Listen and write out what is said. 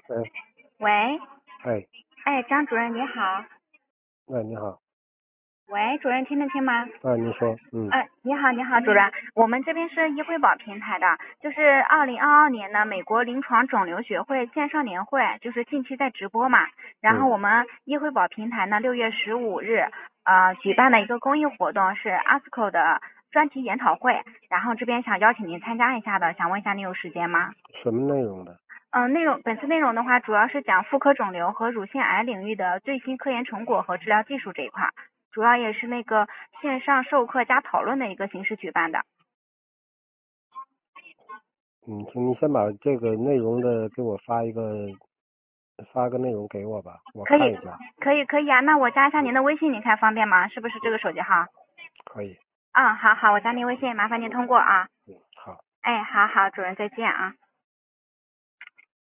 喂， 喂， 哎， 哎，张主任你好。 喂，你好， 喂，主任听得清吗？ 您说， 你好，主任，我们这边是医惠宝平台的，就是2022年的美国临床肿瘤学会线上年会，就是近期在直播嘛。然后我们医惠宝平台呢，6月15日举办的一个公益活动是 ASCO 的专题研讨会，然后这边想邀请您参加一下的，想问一下你有时间吗？ 什么内容的？ 本次内容的话，主要是讲妇科肿瘤和乳腺癌领域的最新科研成果和治疗技术这一块，主要也是那个线上授课加讨论的一个形式举办的。 请你先把这个内容的给我发个内容给我吧，我可以， 看一下。 可以啊，那我加一下您的微信，您看方便吗？是不是这个手机号？ 可以。 好，我加您微信，麻烦您通过啊。 好。 哎，好，主任再见啊。